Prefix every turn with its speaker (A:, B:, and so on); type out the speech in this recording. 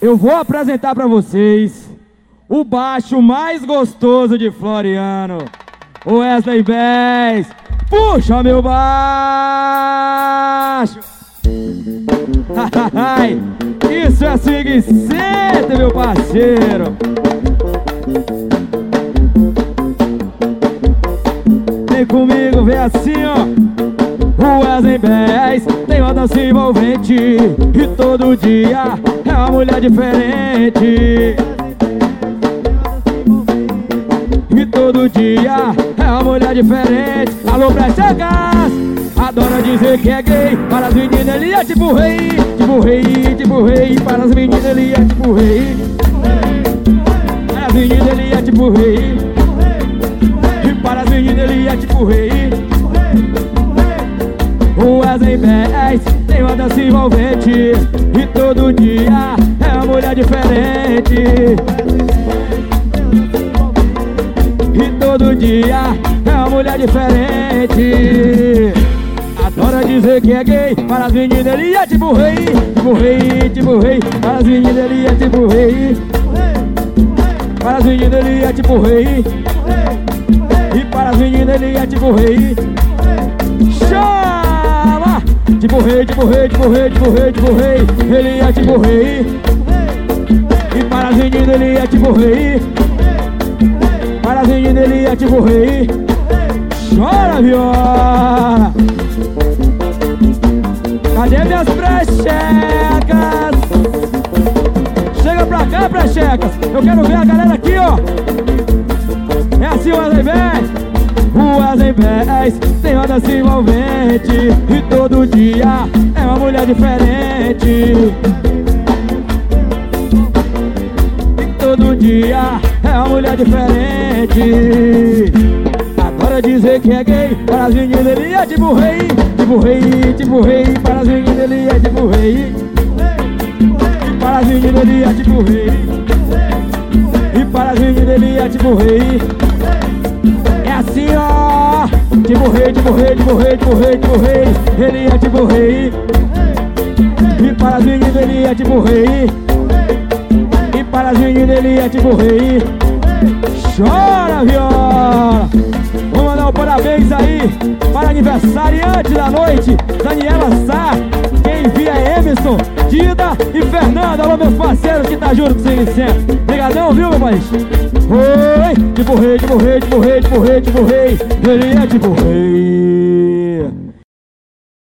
A: eu vou apresentar pra vocês o baixo mais gostoso de Floriano, o Wesley Bass. Puxa meu baixo! Isso é swing center, meu parceiro. Vem comigo, vem assim, ó. O Wesley Bass tem uma dança envolvente e todo dia é uma mulher diferente. E todo dia é uma mulher diferente. Alô, Prechecas, adora dizer que é gay. Para as meninas ele é tipo rei, tipo rei, tipo rei. Para as meninas ele é tipo rei. Para as meninas ele é tipo rei. E para as meninas ele é tipo rei. O Wesley Bass tem uma dança envolvente e todo dia é uma mulher diferente. E todo dia é uma mulher diferente. Adora dizer que é gay. Para as meninas ele é tipo rei, tipo rei, tipo rei. Para as meninas ele é tipo rei. Para as meninas ele é tipo rei. E para as meninas ele é tipo rei. Chama! Tipo rei, tipo rei, tipo rei, tipo rei, tipo rei. Ele é tipo rei. E para as meninas ele é tipo rei. Para as meninas ele é tipo rei. Chora, viola! Cadê minhas prechecas? Chega pra cá, prechecas. Eu quero ver a galera aqui, ó. É assim o Wesley Bass. O Wesley Bass tem uma dança envolvente e todo dia é uma mulher diferente. E todo dia é uma mulher diferente. Adora dizer que é gay. Para as meninas ele é tipo rei, tipo rei, tipo rei. Para as meninas ele é tipo rei. E para as meninas ele é tipo rei. E para as meninas ele é tipo rei. É assim, ó. Tipo rei, tipo rei, tipo rei, tipo rei, tipo rei. Ele é tipo rei. E para as meninas ele é tipo rei. E para as meninas ele é tipo rei. Chora, viola! Vou mandar um parabéns aí para aniversariante da noite, Daniela Sá. Quem envia é Emerson, Dida e Fernanda. Alô, meus parceiros que tá junto com vocês sempre. Obrigadão, viu, meu país? Oi! Tipo rei, tipo rei, tipo rei, tipo rei, tipo rei. Ele é tipo rei.